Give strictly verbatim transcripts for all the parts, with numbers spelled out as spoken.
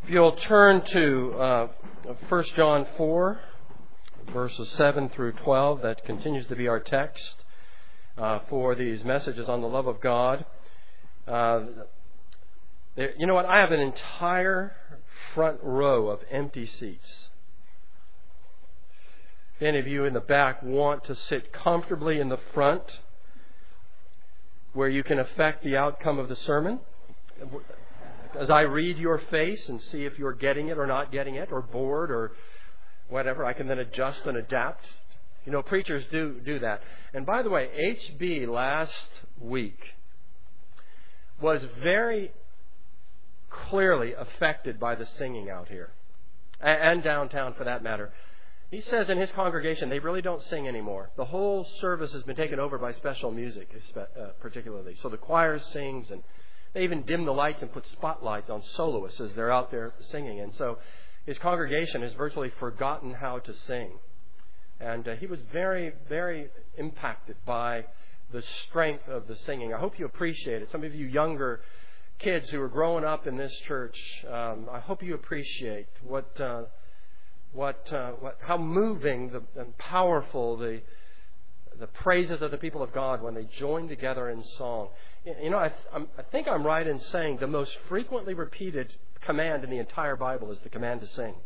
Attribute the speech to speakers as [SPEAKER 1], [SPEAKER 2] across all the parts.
[SPEAKER 1] If you'll turn to uh, First John four, verses seven through twelve, that continues to be our text uh, for these messages on the love of God. Uh, there, you know what? I have an entire front row of empty seats. If any of you in the back want to sit comfortably in the front where you can affect the outcome of the sermon, as I read your face and see if you're getting it or not getting it, or bored or whatever, I can then adjust and adapt. You know, preachers do do that. And by the way, H B last week was very clearly affected by the singing out here, and downtown for that matter. He says in his congregation they really don't sing anymore. The whole service has been taken over by special music, uh, particularly. So the choir sings, and they even dim the lights and put spotlights on soloists as they're out there singing. And so his congregation has virtually forgotten how to sing. And uh, he was very, very impacted by the strength of the singing. I hope you appreciate it. Some of you younger kids who are growing up in this church, um, I hope you appreciate what, uh, what, uh, what, how moving the, and powerful the the praises of the people of God when they join together in song. You know, I, I'm, I think I'm right in saying the most frequently repeated command in the entire Bible is the command to sing.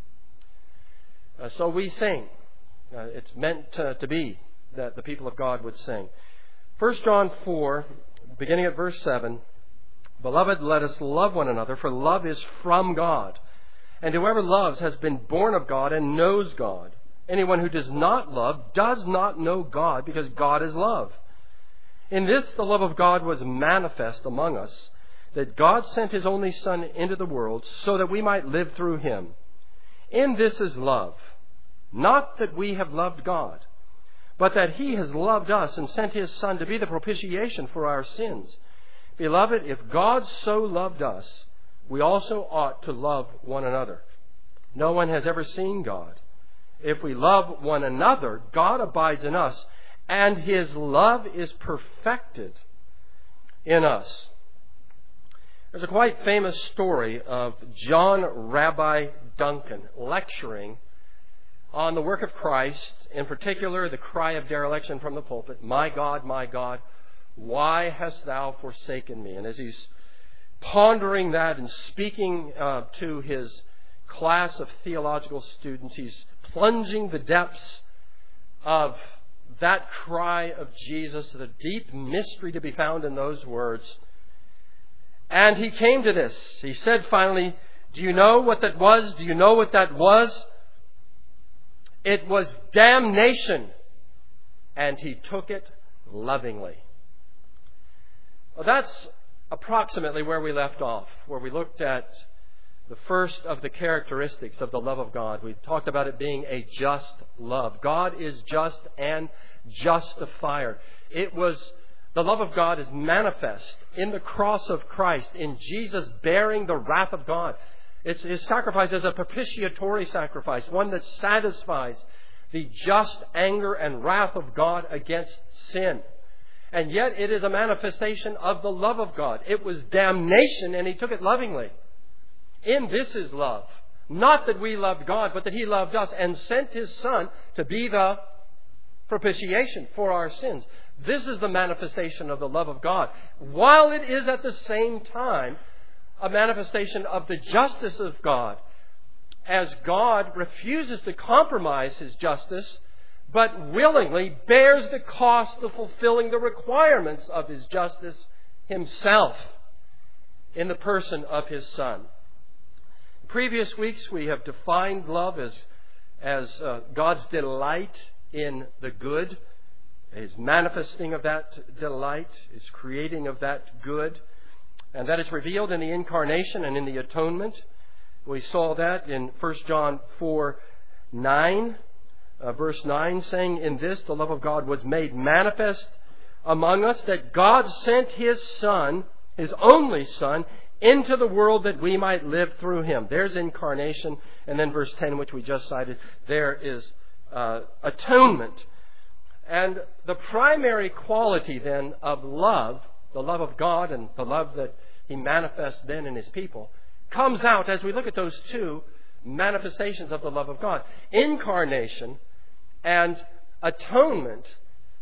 [SPEAKER 1] Uh, so we sing. Uh, it's meant to, to be that the people of God would sing. First John four, beginning at verse seven, "Beloved, let us love one another, for love is from God. And whoever loves has been born of God and knows God. Anyone who does not love does not know God, because God is love. In this the love of God was manifest among us, that God sent His only Son into the world so that we might live through Him. In this is love, not that we have loved God, but that He has loved us and sent His Son to be the propitiation for our sins. Beloved, if God so loved us, we also ought to love one another. No one has ever seen God. If we love one another, God abides in us, and His love is perfected in us." There's a quite famous story of John Rabbi Duncan lecturing on the work of Christ, in particular the cry of dereliction from the pulpit, "My God, my God, why hast thou forsaken me?" And as he's pondering that and speaking uh, to his class of theological students, he's plunging the depths of that cry of Jesus, the deep mystery to be found in those words. And he came to this. He said finally, "Do you know what that was? Do you know what that was? It was damnation. And He took it lovingly." Well, that's approximately where we left off, where we looked at the first of the characteristics of the love of God. We talked about it being a just love. God is just and justifier. It was, the love of God is manifest in the cross of Christ, in Jesus bearing the wrath of God. It's, His sacrifice is a propitiatory sacrifice, one that satisfies the just anger and wrath of God against sin. And yet it is a manifestation of the love of God. It was damnation, and He took it lovingly. In this is love. Not that we loved God, but that He loved us and sent His Son to be the propitiation for our sins. This is the manifestation of the love of God, while it is at the same time a manifestation of the justice of God, as God refuses to compromise His justice, but willingly bears the cost of fulfilling the requirements of His justice Himself in the person of His Son. In previous weeks we have defined love as, as uh, God's delight in the good, His manifesting of that delight, His creating of that good, and that is revealed in the incarnation and in the atonement. We saw that in First John four nine. Uh, verse nine, saying, "In this the love of God was made manifest among us, that God sent His Son, His only Son, into the world that we might live through Him." There's incarnation. And then verse ten, which we just cited, there is uh, atonement. And the primary quality then of love, the love of God and the love that He manifests then in His people, comes out as we look at those two manifestations of the love of God. Incarnation and atonement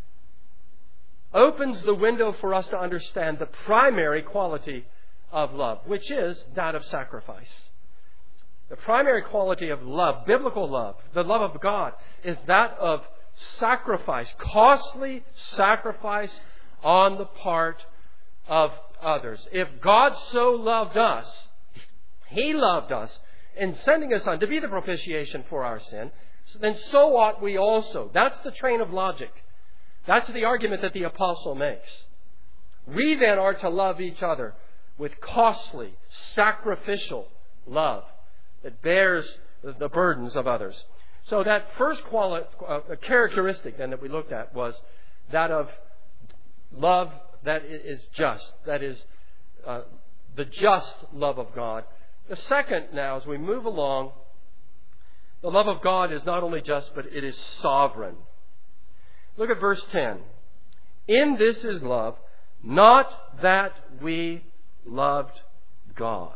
[SPEAKER 1] opens the window for us to understand the primary quality of love, which is that of sacrifice. The primary quality of love, biblical love, the love of God, is that of sacrifice, costly sacrifice on the part of others. If God so loved us, He loved us in sending His Son to be the propitiation for our sin, then so ought we also. That's the train of logic. That's the argument that the apostle makes. We then are to love each other with costly, sacrificial love that bears the burdens of others. So that first quali- uh, characteristic then that we looked at was that of love that is just, that is uh, the just love of God. The second now, as we move along, the love of God is not only just, but it is sovereign. Look at verse ten. In this is love, not that we loved God,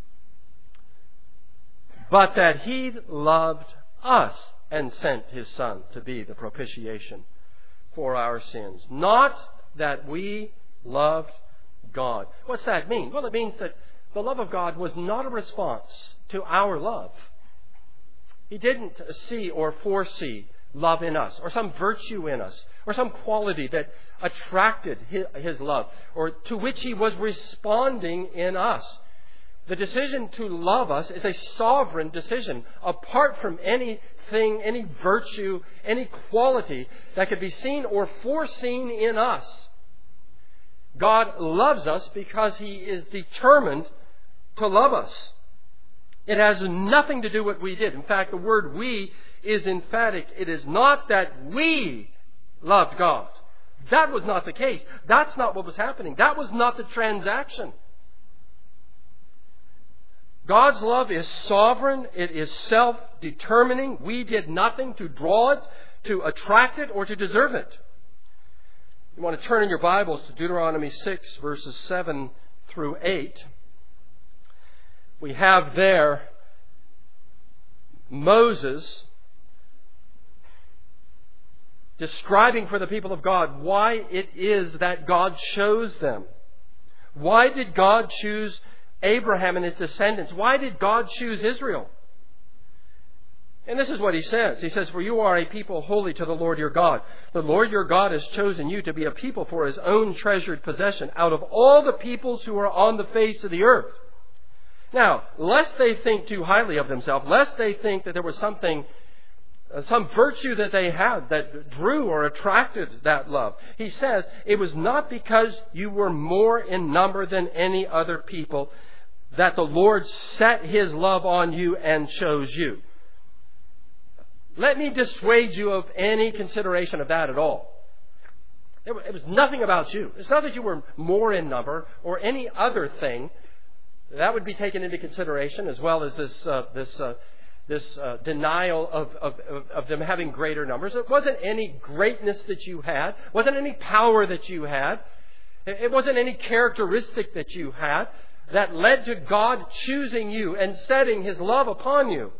[SPEAKER 1] but that He loved us and sent His Son to be the propitiation for our sins. Not that we loved God. What's that mean? Well, it means that the love of God was not a response to our love. He didn't see or foresee love in us, or some virtue in us, or some quality that attracted His love, or to which He was responding in us. The decision to love us is a sovereign decision, apart from anything, any virtue, any quality that could be seen or foreseen in us. God loves us because He is determined to love us. It has nothing to do with what we did. In fact, the word we is emphatic. It is not that we loved God. That was not the case. That's not what was happening. That was not the transaction. God's love is sovereign. It is self-determining. We did nothing to draw it, to attract it, or to deserve it. You want to turn in your Bibles to Deuteronomy six, verses seven through eight. We have there Moses describing for the people of God why it is that God chose them. Why did God choose Abraham and his descendants? Why did God choose Israel? And this is what He says. He says, "For you are a people holy to the Lord your God. The Lord your God has chosen you to be a people for His own treasured possession out of all the peoples who are on the face of the earth." Now, lest they think too highly of themselves, lest they think that there was something, uh, some virtue that they had that drew or attracted that love, He says, it was not because you were more in number than any other people that the Lord set His love on you and chose you. Let me dissuade you of any consideration of that at all. It was nothing about you. It's not that you were more in number or any other thing. That would be taken into consideration, as well as this uh, this uh, this uh, denial of, of, of them having greater numbers. It wasn't any greatness that you had. It wasn't any power that you had. It wasn't any characteristic that you had that led to God choosing you and setting His love upon you.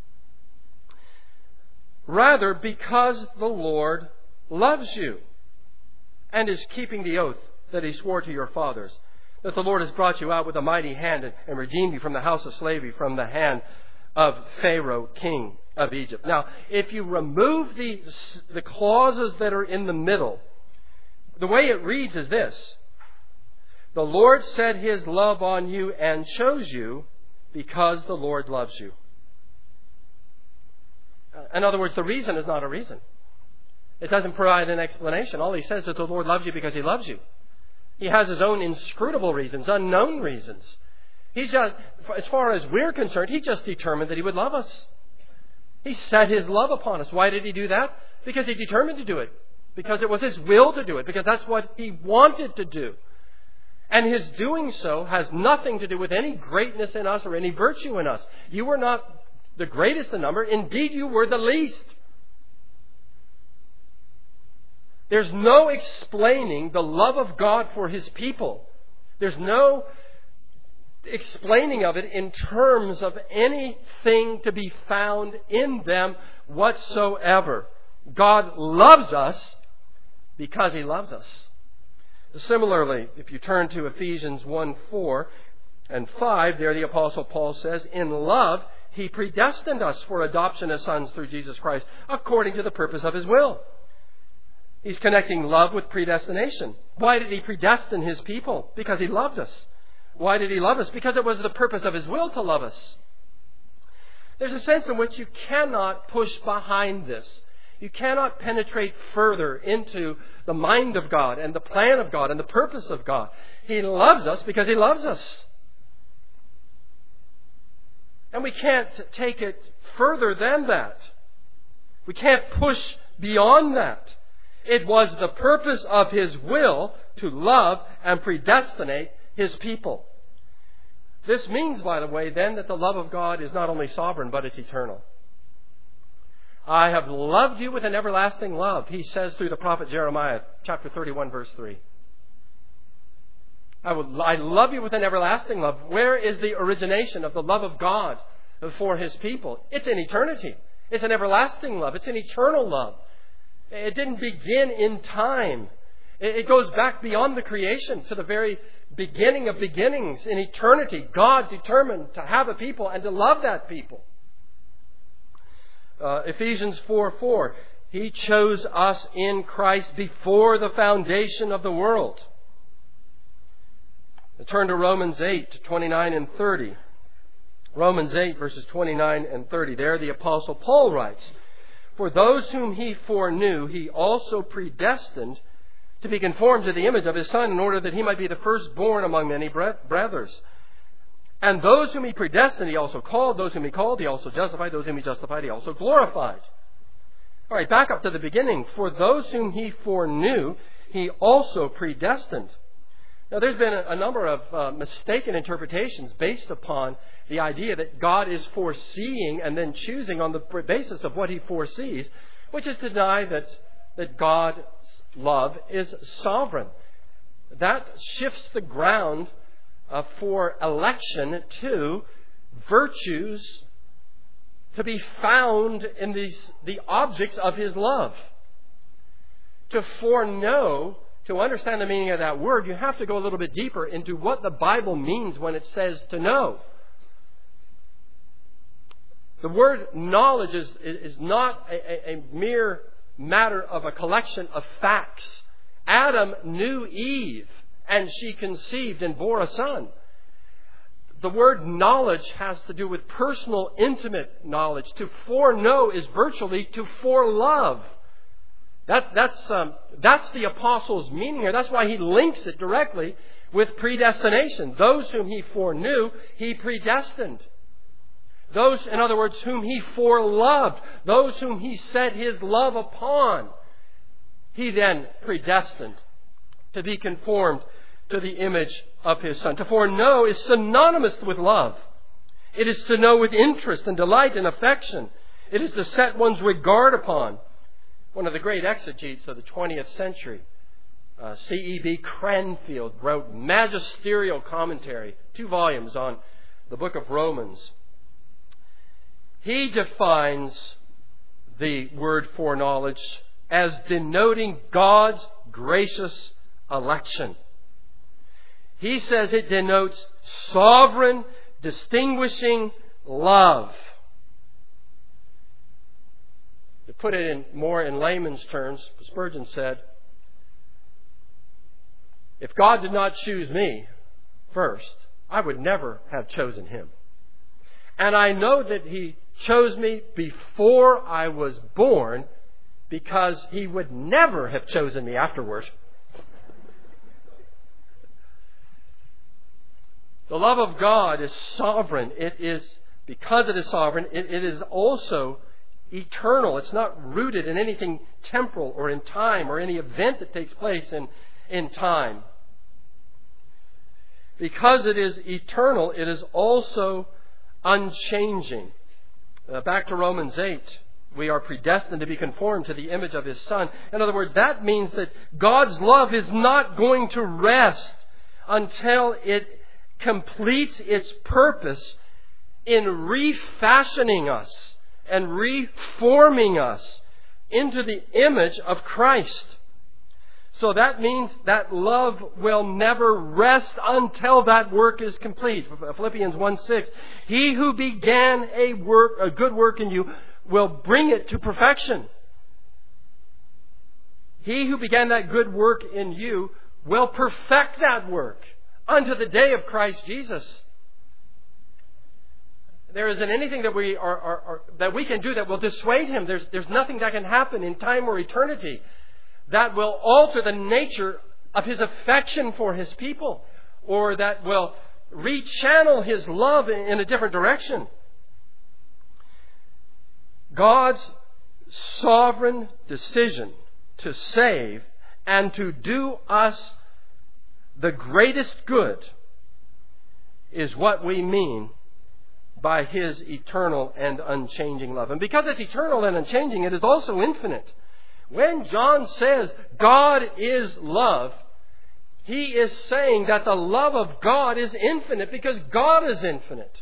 [SPEAKER 1] Rather, because the Lord loves you and is keeping the oath that He swore to your fathers, that the Lord has brought you out with a mighty hand and, and redeemed you from the house of slavery, from the hand of Pharaoh, king of Egypt. Now, if you remove the, the clauses that are in the middle, the way it reads is this: the Lord set His love on you and chose you because the Lord loves you. In other words, the reason is not a reason. It doesn't provide an explanation. All He says is that the Lord loves you because He loves you. He has His own inscrutable reasons, unknown reasons. He's just, as far as we're concerned, He just determined that He would love us. He set His love upon us. Why did He do that? Because He determined to do it. Because it was His will to do it. Because that's what He wanted to do. And His doing so has nothing to do with any greatness in us or any virtue in us. You were not the greatest in number. Indeed, you were the least. There's no explaining the love of God for His people. There's no explaining of it in terms of anything to be found in them whatsoever. God loves us because He loves us. Similarly, if you turn to Ephesians one, four and five, there the Apostle Paul says, in love He predestined us for adoption as sons through Jesus Christ, according to the purpose of His will. He's connecting love with predestination. Why did He predestine His people? Because He loved us. Why did He love us? Because it was the purpose of His will to love us. There's a sense in which you cannot push behind this. You cannot penetrate further into the mind of God and the plan of God and the purpose of God. He loves us because He loves us. And we can't take it further than that. We can't push beyond that. It was the purpose of His will to love and predestinate His people. This means, by the way, then, that the love of God is not only sovereign, but it's eternal. I have loved you with an everlasting love, He says through the prophet Jeremiah, chapter thirty-one, verse three. I, will, I love you with an everlasting love. Where is the origination of the love of God for His people? It's in eternity. It's an everlasting love. It's an eternal love. It didn't begin in time. It goes back beyond the creation to the very beginning of beginnings. In eternity, God determined to have a people and to love that people. Uh, Ephesians four four, He chose us in Christ before the foundation of the world. Turn to Romans eight, twenty-nine and thirty. Romans eight, verses twenty-nine and thirty. There the Apostle Paul writes, for those whom He foreknew, He also predestined to be conformed to the image of His Son, in order that He might be the firstborn among many brothers. And those whom He predestined, He also called. Those whom He called, He also justified. Those whom He justified, He also glorified. All right, back up to the beginning. For those whom He foreknew, He also predestined. Now, there's been a, a number of uh, mistaken interpretations based upon the idea that God is foreseeing and then choosing on the basis of what He foresees, which is to deny that, that God's love is sovereign. That shifts the ground uh, for election to virtues to be found in these, the objects of His love. To foreknow, to understand the meaning of that word, you have to go a little bit deeper into what the Bible means when it says to know. The word knowledge is, is, is not a, a, a mere matter of a collection of facts. Adam knew Eve, and she conceived and bore a son. The word knowledge has to do with personal, intimate knowledge. To foreknow is virtually to forelove. That, that's, um, that's the apostle's meaning here. That's why he links it directly with predestination. Those whom He foreknew, He predestined. Those, in other words, whom He foreloved. Those whom He set His love upon, He then predestined to be conformed to the image of His Son. To foreknow is synonymous with love. It is to know with interest and delight and affection. It is to set one's regard upon. One of the great exegetes of the twentieth century, uh, C E B Cranfield, wrote magisterial commentary, two volumes on the book of Romans. He defines the word foreknowledge as denoting God's gracious election. He says it denotes sovereign, distinguishing love. To put it in more in layman's terms, Spurgeon said, if God did not choose me first, I would never have chosen Him. And I know that He chose me before I was born because He would never have chosen me afterwards. The love of God is sovereign. It is, because it is sovereign, it, it is also eternal. It's not rooted in anything temporal or in time or any event that takes place in, in time. Because it is eternal, it is also unchanging. Uh, back to Romans eight. We are predestined to be conformed to the image of His Son. In other words, that means that God's love is not going to rest until it completes its purpose in refashioning us and reforming us into the image of Christ. So that means that love will never rest until that work is complete. Philippians one six. He who began a work, a good work in you, will bring it to perfection. He who began that good work in you will perfect that work unto the day of Christ Jesus. There isn't anything that we are, are, are that we can do that will dissuade Him. There's, there's nothing that can happen in time or eternity that will alter the nature of His affection for His people, or that will rechannel His love in a different direction. God's sovereign decision to save and to do us the greatest good is what we mean by His eternal and unchanging love. And because it's eternal and unchanging, it is also infinite. When John says God is love, he is saying that the love of God is infinite because God is infinite.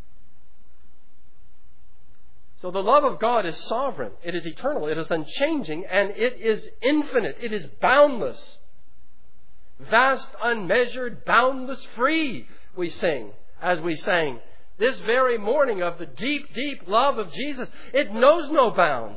[SPEAKER 1] So the love of God is sovereign, it is eternal, it is unchanging, and it is infinite, it is boundless. Vast, unmeasured, boundless, free, we sing, as we sang this very morning of the deep, deep love of Jesus. It knows no bounds.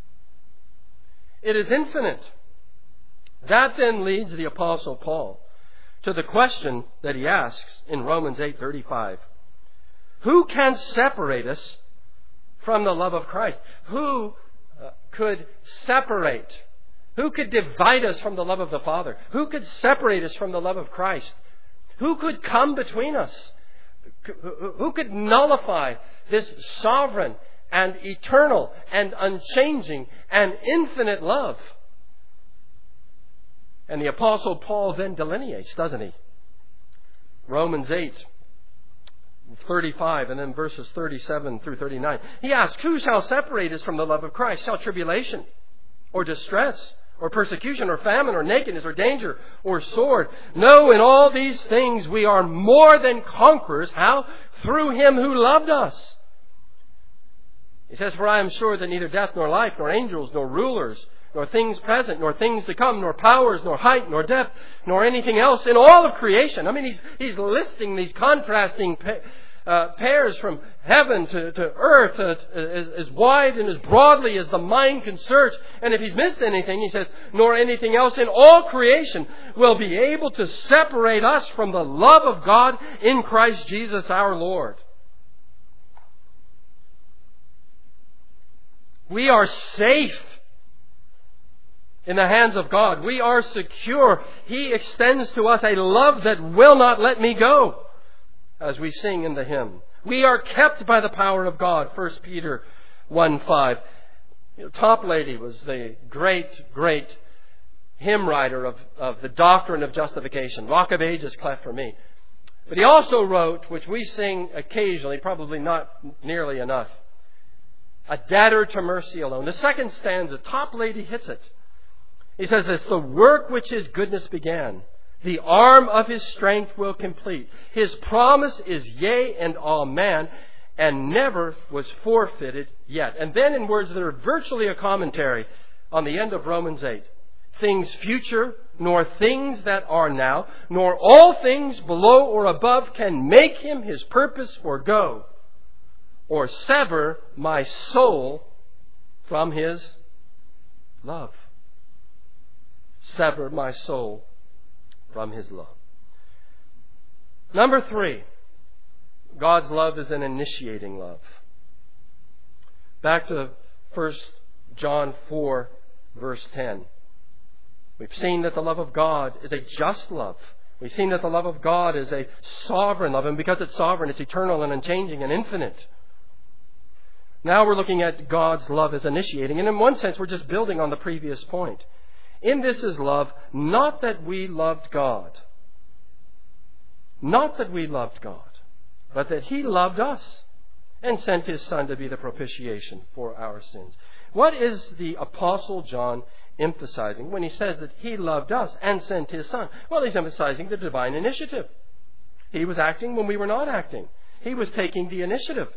[SPEAKER 1] It is infinite. That then leads the Apostle Paul to the question that he asks in Romans eight thirty-five. Who can separate us from the love of Christ? Who uh, could separate? Who could divide us from the love of the Father? Who could separate us from the love of Christ? Who could come between us? Who could nullify this sovereign and eternal and unchanging and infinite love? And the Apostle Paul then delineates, doesn't he? Romans eight thirty-five and then verses thirty-seven through thirty-nine. He asks, who shall separate us from the love of Christ? Shall tribulation or distress or persecution or famine or nakedness or danger or sword? No, in all these things we are more than conquerors. How? Through Him who loved us. He says, for I am sure that neither death nor life, nor angels, nor rulers, nor things present, nor things to come, nor powers, nor height, nor depth, nor anything else in all of creation. I mean, he's, he's listing these contrasting pa- uh, pairs from heaven to, to earth uh, as, as wide and as broadly as the mind can search. And if he's missed anything, he says, nor anything else in all creation will be able to separate us from the love of God in Christ Jesus our Lord. We are safe in the hands of God. We are secure. He extends to us a love that will not let me go, as we sing in the hymn. We are kept by the power of God. First Peter one five. You know, Toplady was the great, great hymn writer of, of the doctrine of justification. Rock of Ages, cleft for me. But he also wrote, which we sing occasionally, probably not nearly enough, a debtor to mercy alone. The second stanza, Toplady hits it. He says this, the work which His goodness began, the arm of His strength will complete. His promise is yea and amen, and never was forfeited yet. And then in words that are virtually a commentary on the end of Romans eight, things future, nor things that are now, nor all things below or above can make Him His purpose forego, or sever my soul from His love. Sever my soul from His love. Number three, God's love is an initiating love. Back to First John four, verse ten. We've seen that the love of God is a just love. We've seen that the love of God is a sovereign love, and because it's sovereign, it's eternal and unchanging and infinite. Now we're looking at God's love as initiating, and in one sense, we're just building on the previous point. In this is love, not that we loved God. Not that we loved God, but that He loved us and sent His Son to be the propitiation for our sins. What is the Apostle John emphasizing when he says that He loved us and sent His Son? Well, he's emphasizing the divine initiative. He was acting when we were not acting. He was taking the initiative.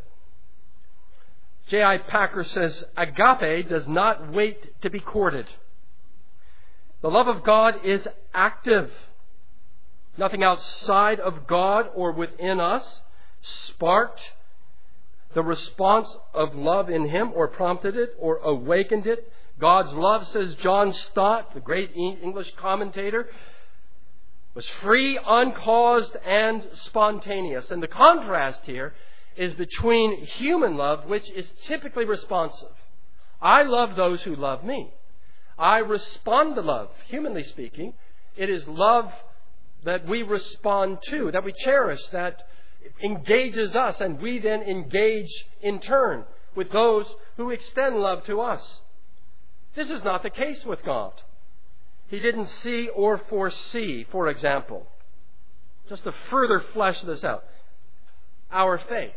[SPEAKER 1] J I Packer says, agape does not wait to be courted. The love of God is active. Nothing outside of God or within us sparked the response of love in Him, or prompted it, or awakened it. God's love, says John Stott, the great English commentator, was free, uncaused, and spontaneous. And the contrast here is between human love, which is typically responsive. I love those who love me. I respond to love. Humanly speaking, it is love that we respond to, that we cherish, that engages us, and we then engage in turn with those who extend love to us. This is not the case with God. He didn't see or foresee, for example, just to further flesh this out, our faith.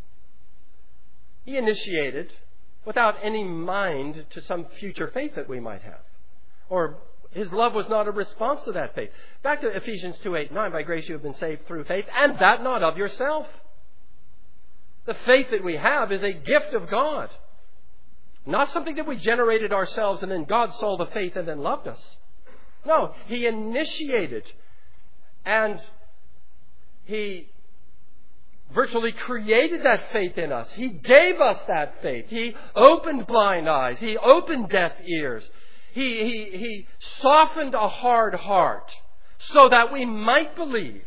[SPEAKER 1] He initiated without any mind to some future faith that we might have. Or His love was not a response to that faith. Back to Ephesians two, eight, nine. By grace you have been saved through faith, and that not of yourself. The faith that we have is a gift of God. Not something that we generated ourselves and then God saw the faith and then loved us. No, He initiated and He virtually created that faith in us. He gave us that faith. He opened blind eyes. He opened deaf ears. He, he, he softened a hard heart so that we might believe.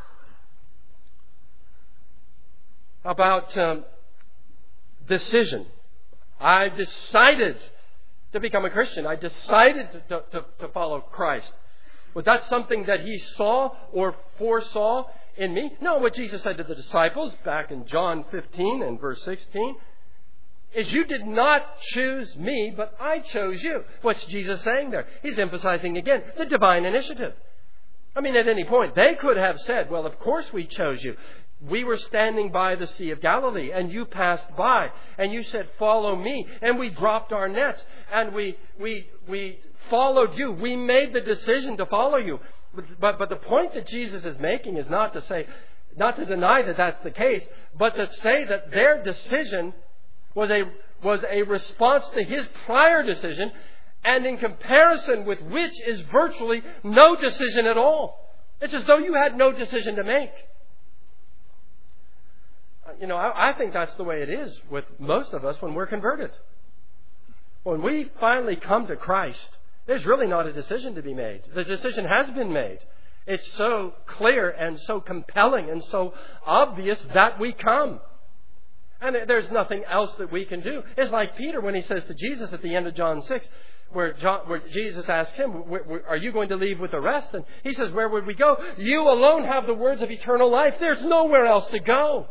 [SPEAKER 1] About um, decision. I decided to become a Christian. I decided to, to, to, to follow Christ. Was that something that He saw or foresaw in me? No, what Jesus said to the disciples back in John fifteen and verse sixteen is, you did not choose me, but I chose you. What's Jesus saying there? He's emphasizing again the divine initiative. I mean, at any point, they could have said, well, of course we chose you. We were standing by the Sea of Galilee and you passed by and you said, follow me. And we dropped our nets and we, we, we followed you. We made the decision to follow you. But, but, but the point that Jesus is making is not to say, not to deny that that's the case, but to say that their decision was a, was a response to His prior decision, and in comparison with which is virtually no decision at all. It's as though you had no decision to make. You know, I, I think that's the way it is with most of us when we're converted. When we finally come to Christ, there's really not a decision to be made. The decision has been made. It's so clear and so compelling and so obvious that we come. And there's nothing else that we can do. It's like Peter when he says to Jesus at the end of John six, where, John, where Jesus asked him, are you going to leave with the rest? And he says, where would we go? You alone have the words of eternal life. There's nowhere else to go.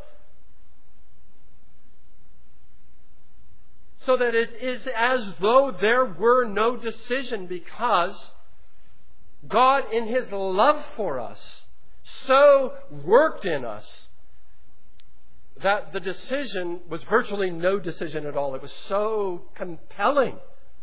[SPEAKER 1] So that it is as though there were no decision, because God in His love for us so worked in us that the decision was virtually no decision at all. It was so compelling.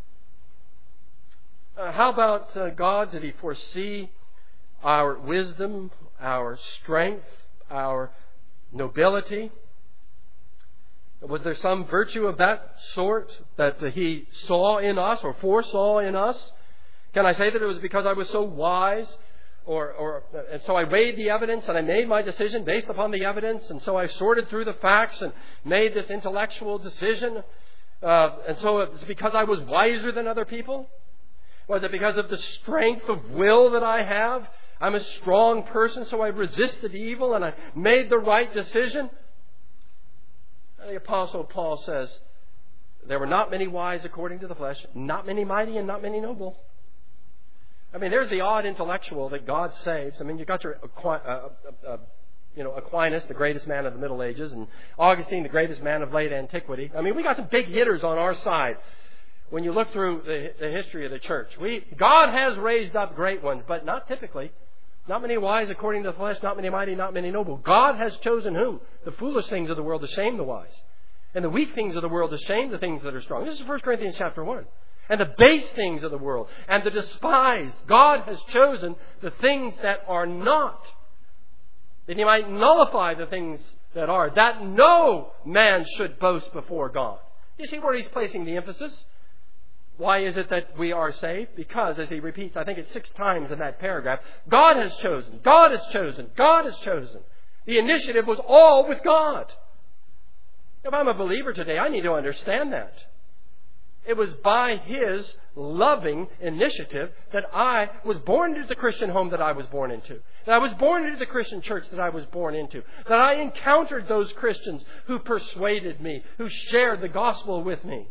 [SPEAKER 1] Uh, how about uh, God? Did He foresee our wisdom, our strength, our nobility? Was there some virtue of that sort that He saw in us or foresaw in us? Can I say that it was because I was so wise? Or, or, and so I weighed the evidence and I made my decision based upon the evidence, and so I sorted through the facts and made this intellectual decision. Uh, and so it's because I was wiser than other people? Was it because of the strength of will that I have? I'm a strong person, so I resisted evil and I made the right decision. The Apostle Paul says, there were not many wise according to the flesh, not many mighty and not many noble. I mean, there's the odd intellectual that God saves. I mean, you've got your, uh, uh, uh, you know, Aquinas, the greatest man of the Middle Ages, and Augustine, the greatest man of late antiquity. I mean, we got some big hitters on our side. When you look through the, the history of the church, we God has raised up great ones, but not typically. Not many wise according to the flesh, not many mighty, not many noble. God has chosen whom? The foolish things of the world to shame the wise, and the weak things of the world to shame the things that are strong. This is First Corinthians chapter one. And the base things of the world and the despised. God has chosen the things that are not, that He might nullify the things that are, that no man should boast before God. You see where He's placing the emphasis? Why is it that we are saved? Because, as He repeats, I think it's six times in that paragraph, God has chosen, God has chosen, God has chosen. The initiative was all with God. If I'm a believer today, I need to understand that. It was by His loving initiative that I was born into the Christian home that I was born into. That I was born into the Christian church that I was born into. That I encountered those Christians who persuaded me, who shared the gospel with me.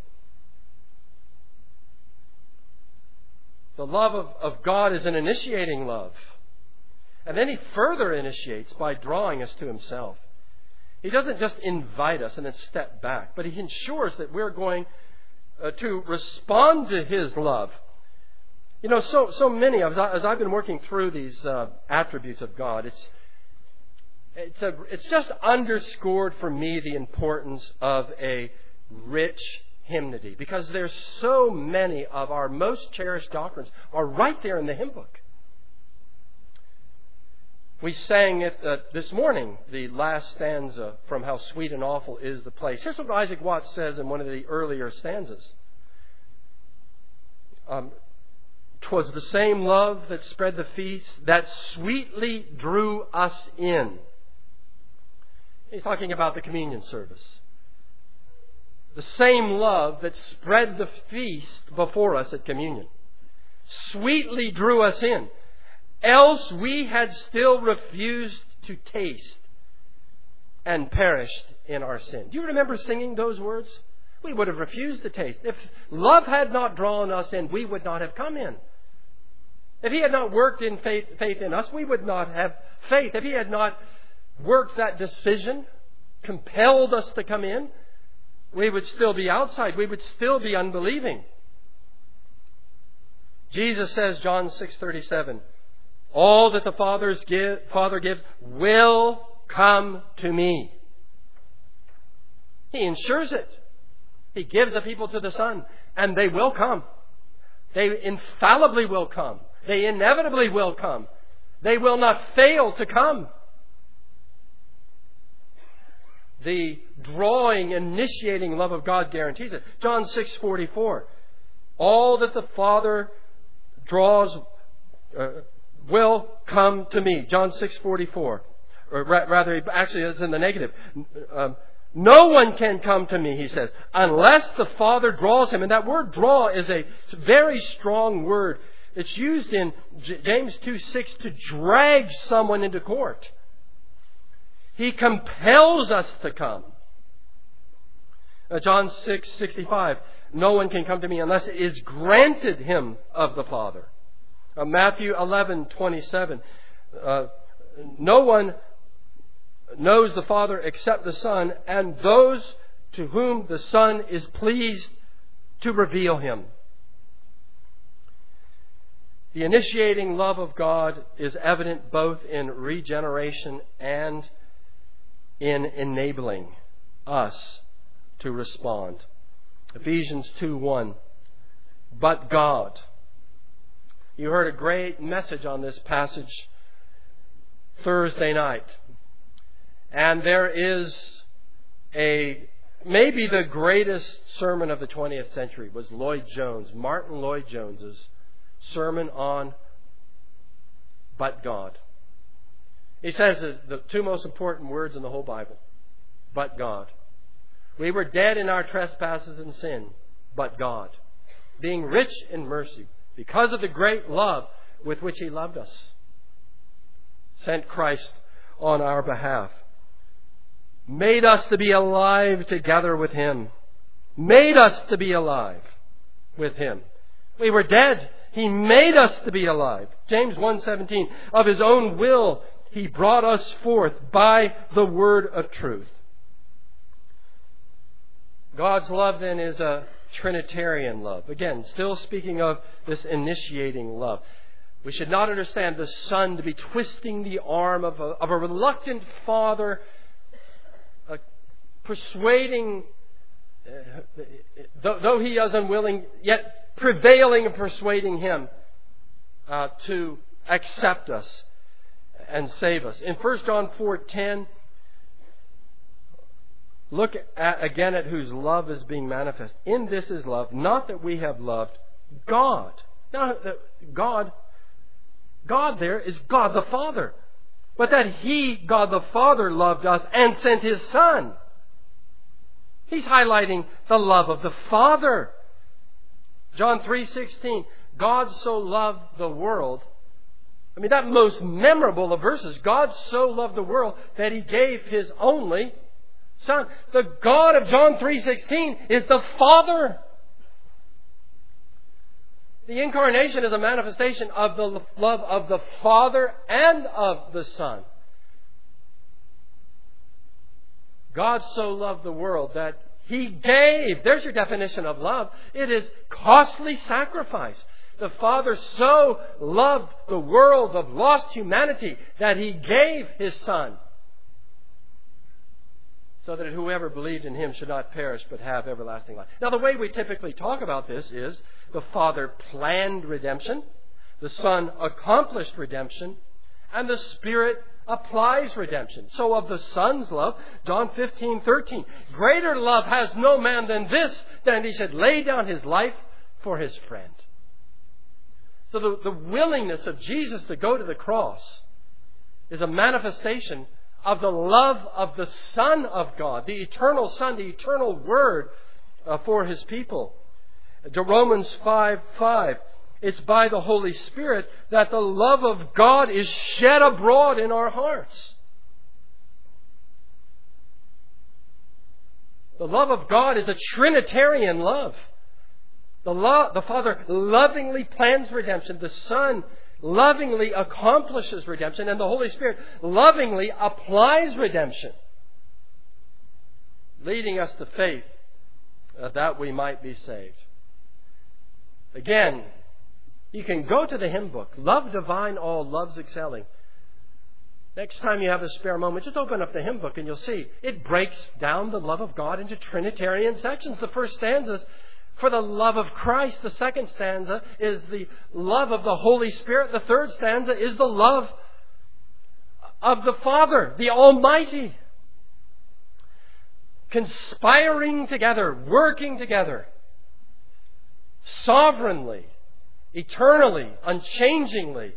[SPEAKER 1] The love of, of God is an initiating love. And then He further initiates by drawing us to Himself. He doesn't just invite us and then step back, but He ensures that we're going uh, to respond to His love. You know, so so many, as, I, as I've been working through these uh, attributes of God, it's it's a, it's just underscored for me the importance of a rich hymnody, because there's so many of our most cherished doctrines are right there in the hymn book. We sang it uh, this morning, the last stanza from How Sweet and Awful is the Place. Here's what Isaac Watts says in one of the earlier stanzas. Um, 'Twas the same love that spread the feast that sweetly drew us in. He's talking about the communion service. The same love that spread the feast before us at communion sweetly drew us in. Else we had still refused to taste and perished in our sin. Do you remember singing those words? We would have refused to taste. If love had not drawn us in, we would not have come in. If He had not worked in faith, faith in us, we would not have faith. If He had not worked that decision, compelled us to come in, we would still be outside. We would still be unbelieving. Jesus says, John six thirty-seven, all that the Father's give, Father gives will come to me. He ensures it. He gives the people to the Son, and they will come. They infallibly will come. They inevitably will come. They will not fail to come. The drawing, initiating love of God guarantees it. John six forty-four. All that the Father draws uh, will come to me. John six forty-four. Or ra- rather, actually, it's in the negative. Um, no one can come to me, He says, unless the Father draws him. And that word draw is a very strong word. It's used in J- James two six to drag someone into court. He compels us to come. Uh, John six sixty-five. No one can come to me unless it is granted him of the Father. Uh, Matthew eleven twenty-seven. Uh, no one knows the Father except the Son, and those to whom the Son is pleased to reveal Him. The initiating love of God is evident both in regeneration and in enabling us to respond. Ephesians two one. But God. You heard a great message on this passage Thursday night. And there is a, maybe the greatest sermon of the twentieth century was Lloyd Jones, Martin Lloyd Jones's sermon on But God. He says the two most important words in the whole Bible. But God. We were dead in our trespasses and sin, but God, being rich in mercy, because of the great love with which He loved us, sent Christ on our behalf. Made us to be alive together with Him. Made us to be alive with Him. We were dead. He made us to be alive. James one seventeen. Of His own will He brought us forth by the word of truth. God's love then is a Trinitarian love. Again, still speaking of this initiating love. We should not understand the Son to be twisting the arm of a, of a reluctant Father, uh, persuading, uh, though, though He is unwilling, yet prevailing and persuading Him uh, to accept us. and save us. In First John four ten, look at, again at whose love is being manifest. In this is love, not that we have loved God. Now, God, God there is God the Father. But that He, God the Father, loved us and sent His Son. He's highlighting the love of the Father. John three sixteen, God so loved the world. I mean, that most memorable of verses. God so loved the world that He gave His only Son. The God of John three sixteen is the Father. The incarnation is a manifestation of the love of the Father and of the Son. God so loved the world that He gave. There's your definition of love. It is costly sacrifice. The Father so loved the world of lost humanity that He gave His Son, so that whoever believed in Him should not perish but have everlasting life. Now, the way we typically talk about this is the Father planned redemption, the Son accomplished redemption, and the Spirit applies redemption. So of the Son's love, John fifteen thirteen, greater love has no man than this, than he should lay down his life for his friend. So the, the willingness of Jesus to go to the cross is a manifestation of the love of the Son of God, the eternal Son, the eternal Word uh, for His people. To Romans five five, it's by the Holy Spirit that the love of God is shed abroad in our hearts. The love of God is a Trinitarian love. The, lo- the Father lovingly plans redemption. The Son lovingly accomplishes redemption. And the Holy Spirit lovingly applies redemption, leading us to faith uh, that we might be saved. Again, you can go to the hymn book, Love Divine, All Loves Excelling. Next time you have a spare moment, just open up the hymn book and you'll see it breaks down the love of God into Trinitarian sections. The first stanza is for the love of Christ. The second stanza is the love of the Holy Spirit. The third stanza is the love of the Father, the Almighty, conspiring together, working together, sovereignly, eternally, unchangingly,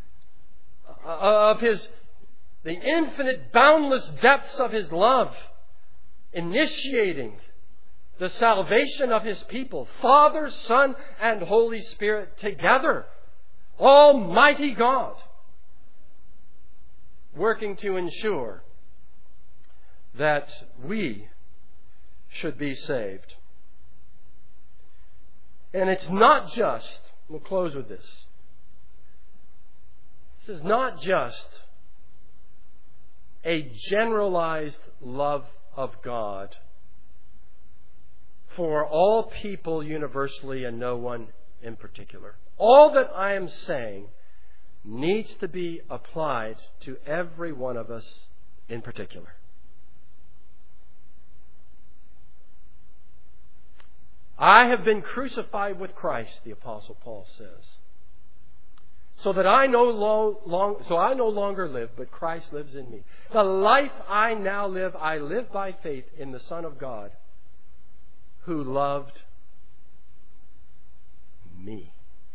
[SPEAKER 1] of His, the infinite, boundless depths of His love, initiating the salvation of His people, Father, Son, and Holy Spirit together. Almighty God, working to ensure that we should be saved. And it's not just, we'll close with this. This is not just a generalized love of God for all people universally and no one in particular. All that I am saying needs to be applied to every one of us in particular. I have been crucified with Christ, the Apostle Paul says, so that I no lo- long, so I no longer live, but Christ lives in me. The life I now live, I live by faith in the Son of God, who loved me,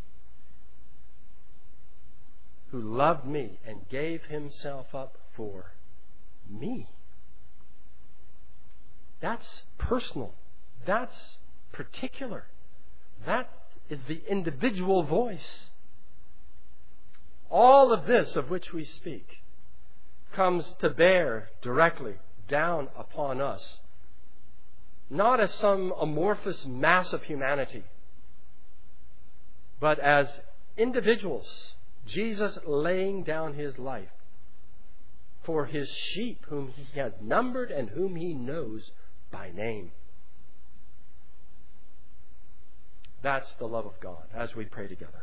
[SPEAKER 1] who loved me and gave Himself up for me. That's personal. That's particular. That is the individual voice. All of this of which we speak comes to bear directly down upon us, not as some amorphous mass of humanity, but as individuals, Jesus laying down His life for His sheep whom He has numbered and whom He knows by name. That's the love of God as we pray together.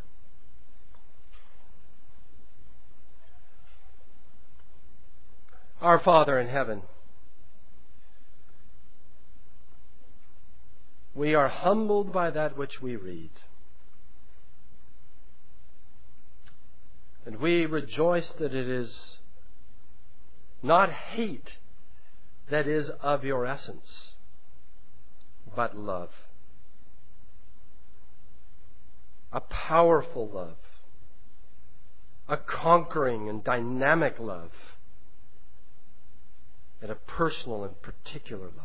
[SPEAKER 1] Our Father in heaven, we are humbled by that which we read. And we rejoice that it is Not hate that is of your essence, but love. A powerful love. A conquering and dynamic love. And a personal and particular love.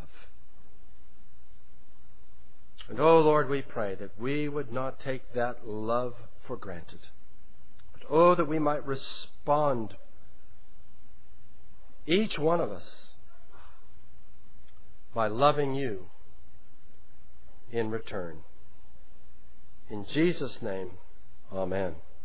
[SPEAKER 1] And oh Lord, we pray that we would not take that love for granted. But oh, that we might respond, each one of us, by loving you in return. In Jesus' name, amen.